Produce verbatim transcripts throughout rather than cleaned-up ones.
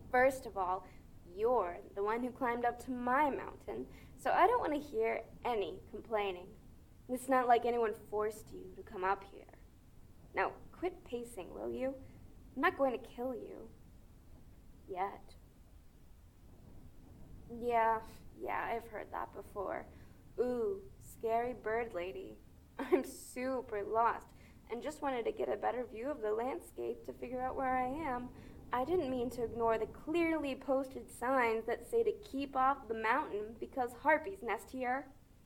First of all, you're the one who climbed up to my mountain, so I don't want to hear any complaining. It's not like anyone forced you to come up here. Now, quit pacing, will you? I'm not going to kill you. Yet. Yeah, yeah, I've heard that before. Ooh, scary bird lady. I'm super lost and just wanted to get a better view of the landscape to figure out where I am. I didn't mean to ignore the clearly posted signs that say to keep off the mountain because harpies nest here.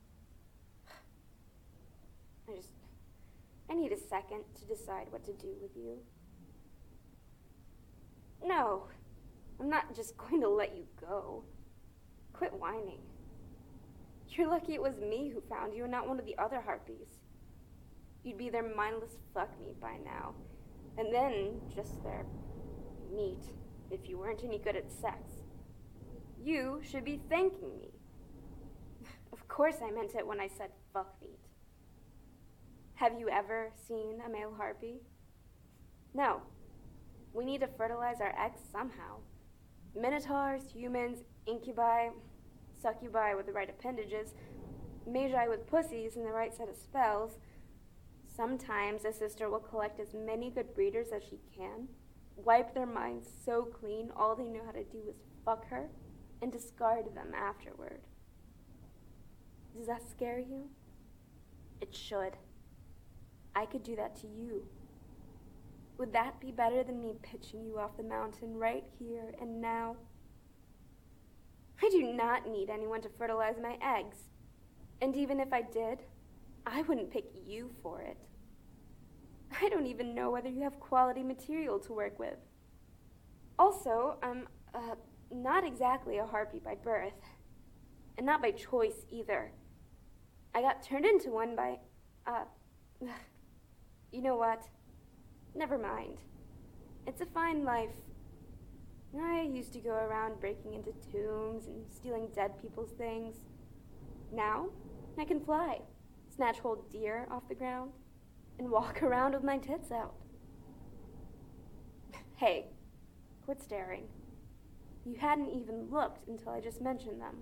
I just... I need a second to decide what to do with you. No, I'm not just going to let you go. Quit whining. You're lucky it was me who found you and not one of the other harpies. You'd be their mindless fuckmeat by now. And then just their meat, if you weren't any good at sex. You should be thanking me. Of course I meant it when I said fuckmeat. Have you ever seen a male harpy? No. We need to fertilize our eggs somehow. Minotaurs, humans, incubi, succubi with the right appendages, magi with pussies and the right set of spells. Sometimes a sister will collect as many good breeders as she can, wipe their minds so clean all they know how to do is fuck her, and discard them afterward. Does that scare you? It should. I could do that to you. Would that be better than me pitching you off the mountain right here and now? I do not need anyone to fertilize my eggs. And even if I did, I wouldn't pick you for it. I don't even know whether you have quality material to work with. Also, I'm uh, not exactly a harpy by birth. And not by choice either. I got turned into one by, uh, you know what? Never mind. It's a fine life. I used to go around breaking into tombs and stealing dead people's things. Now, I can fly, snatch whole deer off the ground, and walk around with my tits out. Hey, quit staring. You hadn't even looked until I just mentioned them.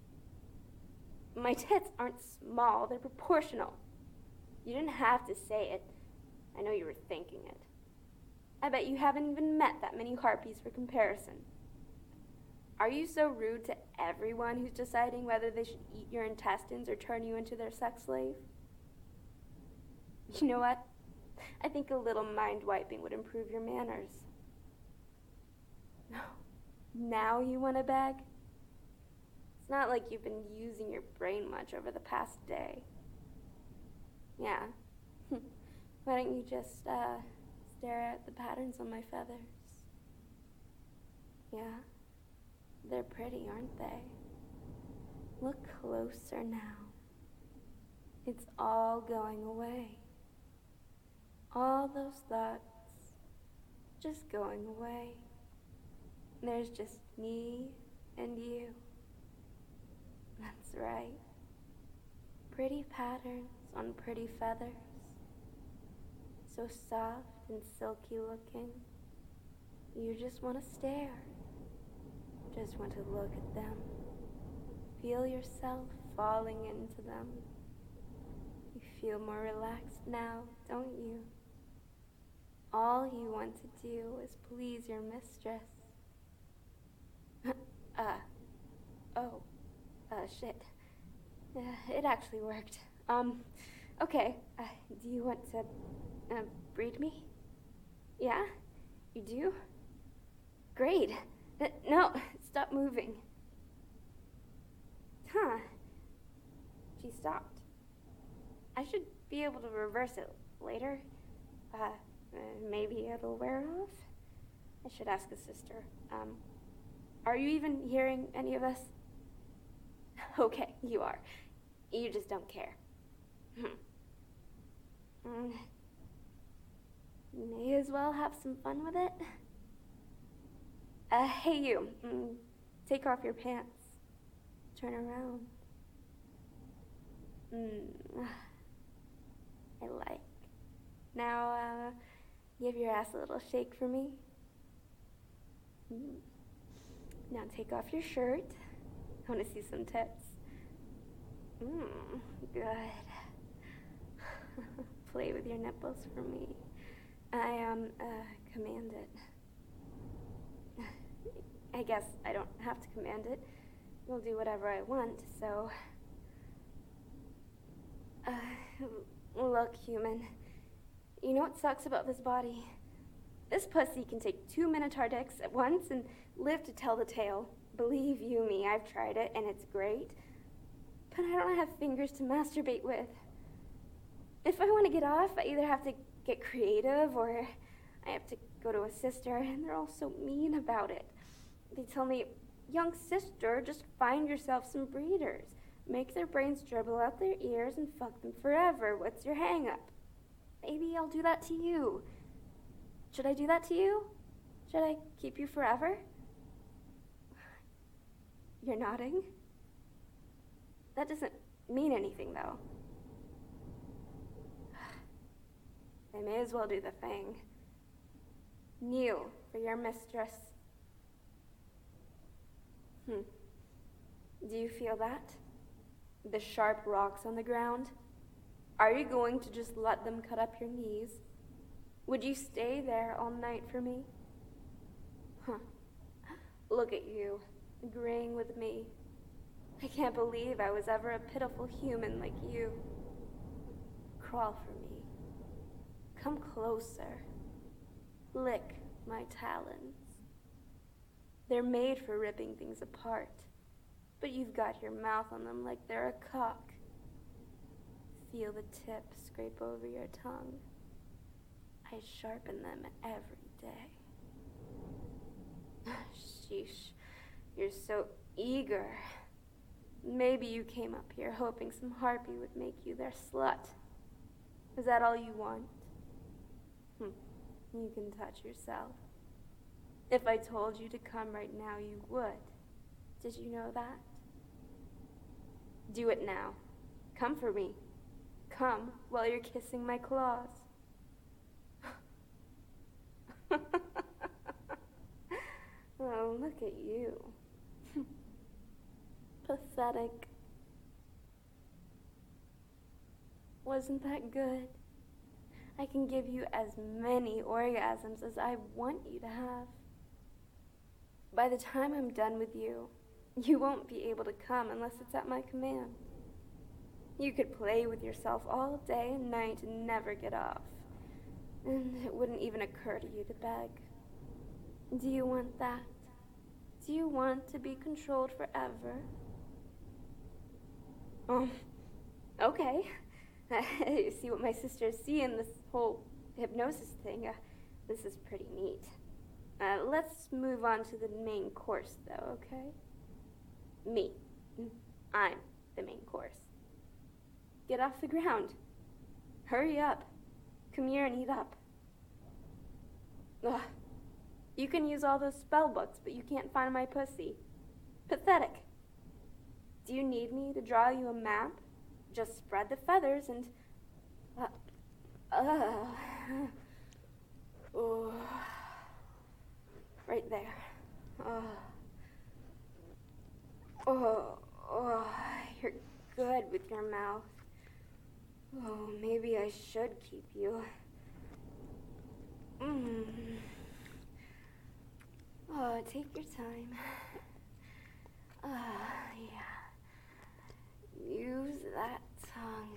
My tits aren't small, they're proportional. You didn't have to say it. I know you were thinking it. I bet you haven't even met that many harpies for comparison. Are you so rude to everyone who's deciding whether they should eat your intestines or turn you into their sex slave? You know what? I think a little mind wiping would improve your manners. No. Now you want to beg? It's not like you've been using your brain much over the past day. Yeah. Why don't you just, uh, stare at the patterns on my feathers? Yeah. They're pretty, aren't they? Look closer now. It's all going away. All those thoughts just going away. There's just me and you. That's right. Pretty patterns on pretty feathers. So soft and silky looking. You just want to stare. Just want to look at them. Feel yourself falling into them. You feel more relaxed now, don't you? All you want to do is please your mistress. uh, oh, uh, shit. Uh, it actually worked. Um, okay, uh, do you want to, uh, breed me? Yeah? You do? Great. Uh, no, stop moving. Huh. She stopped. I should be able to reverse it later. Uh, uh, maybe it'll wear off? I should ask a sister. Um, are you even hearing any of us? Okay, you are. You just don't care. Hmm. Mm. May as well have some fun with it. Uh, hey you, mm, take off your pants. Turn around. Mm, I like. Now, uh, give your ass a little shake for me. Mm. Now take off your shirt. I want to see some tits. Mmm, good. Play with your nipples for me. I, um, uh, command it. I guess I don't have to command it. You'll do whatever I want, so... Uh, look, human. You know what sucks about this body? This pussy can take two Minotaur dicks at once and live to tell the tale. Believe you me, I've tried it, and it's great. But I don't have fingers to masturbate with. If I want to get off, I either have to get creative or I have to go to a sister, and they're all so mean about it. They tell me, young sister, just find yourself some breeders. Make their brains dribble out their ears and fuck them forever. What's your hang-up? Maybe I'll do that to you. Should I do that to you? Should I keep you forever? You're nodding? That doesn't mean anything, though. I may as well do the thing. Kneel for your mistress. Hmm. Do you feel that? The sharp rocks on the ground? Are you going to just let them cut up your knees? Would you stay there all night for me? Huh. Look at you, agreeing with me. I can't believe I was ever a pitiful human like you. Crawl for me. Come closer. Lick my talons. They're made for ripping things apart, but you've got your mouth on them like they're a cock. Feel the tip scrape over your tongue. I sharpen them every day. Sheesh, you're so eager. Maybe you came up here hoping some harpy would make you their slut. Is that all you want? Hm. You can touch yourself. If I told you to come right now, you would. Did you know that? Do it now. Come for me. Come while you're kissing my claws. Oh, look at you. Pathetic. Wasn't that good? I can give you as many orgasms as I want you to have. By the time I'm done with you, you won't be able to come unless it's at my command. You could play with yourself all day and night and never get off. And it wouldn't even occur to you to beg. Do you want that? Do you want to be controlled forever? Um, okay. I see what my sisters see in this whole hypnosis thing. Uh, this is pretty neat. Uh, let's move on to the main course, though, okay? Me. I'm the main course. Get off the ground. Hurry up. Come here and eat up. Ugh. You can use all those spell books, but you can't find my pussy. Pathetic. Do you need me to draw you a map? Just spread the feathers and... Uh, uh, oh, right there. Oh, oh, oh, you're good with your mouth. Oh, maybe I should keep you. Mm. Oh, take your time. Ah, uh, yeah. Use that tongue.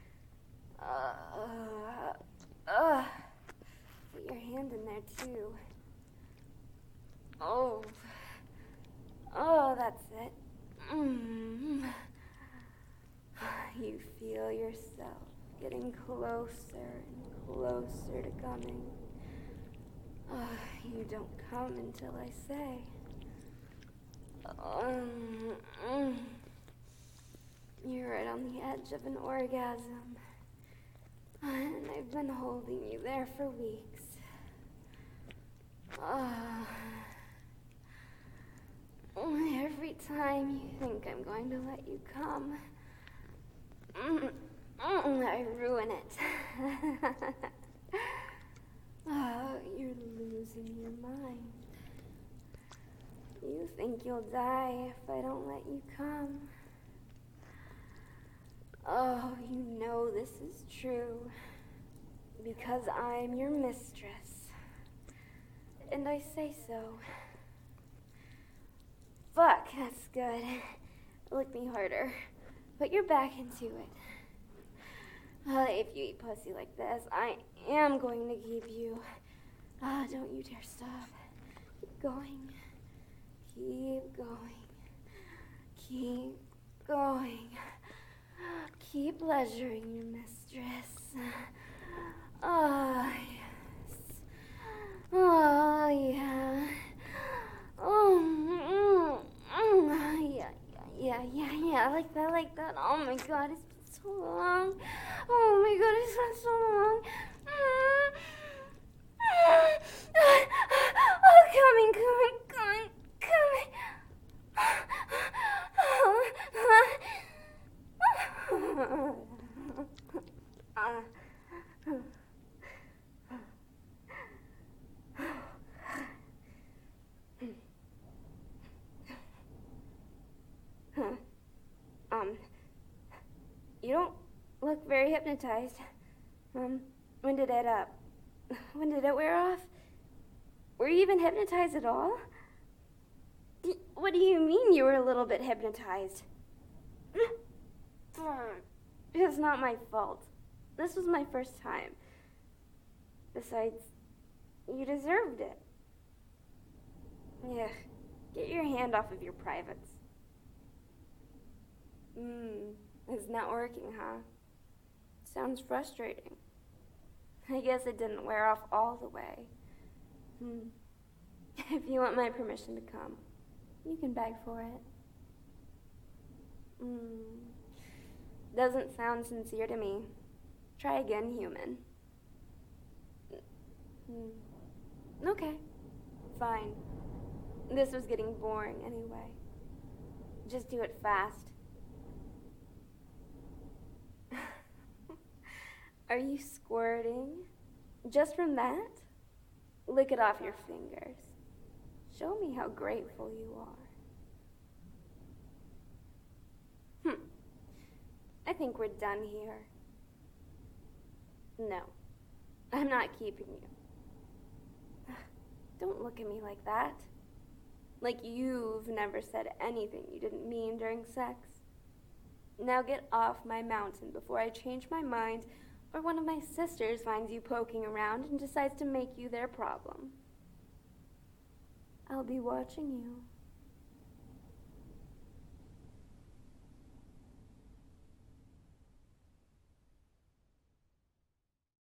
Uh, uh. Put your hand in there, too. Oh. Oh, that's it. Mm. You feel yourself getting closer and closer to coming. Oh, you don't come until I say. Um, mm. You're right on the edge of an orgasm. And I've been holding you there for weeks. Uh, every time you think I'm going to let you come, mm, mm, I ruin it. Oh, you're losing your mind. You think you'll die if I don't let you come. Oh, you know this is true. Because I'm your mistress. And I say so. Fuck, that's good. Lick me harder. Put your back into it. Uh, if you eat pussy like this, I am going to keep you. Ah, uh, don't you dare stop. Keep going. Keep going. Keep going. Keep pleasuring your mistress. Ah, oh, yes. Oh, yeah. Oh, mm, mm, yeah, yeah, yeah, yeah, like that, like that. Oh my God, it's been so long. Oh my God, it's been so long. Mm. Oh, coming, coming, coming, coming. uh. Um, you don't look very hypnotized. Um, when did it, uh, when did it wear off? Were you even hypnotized at all? D- what do you mean you were a little bit hypnotized? It's not my fault. This was my first time. Besides, you deserved it. Yeah, get your hand off of your privates. Hmm, it's not working, huh? Sounds frustrating. I guess it didn't wear off all the way. Hmm. If you want my permission to come, you can beg for it. Hmm. Doesn't sound sincere to me. Try again, human. Hmm. Okay. Fine. This was getting boring anyway. Just do it fast. Are you squirting? Just from that? Lick it off your fingers. Show me how grateful you are. Hmm. I think we're done here. No. I'm not keeping you. Don't look at me like that. Like you've never said anything you didn't mean during sex. Now get off my mountain before I change my mind or one of my sisters finds you poking around and decides to make you their problem. I'll be watching you.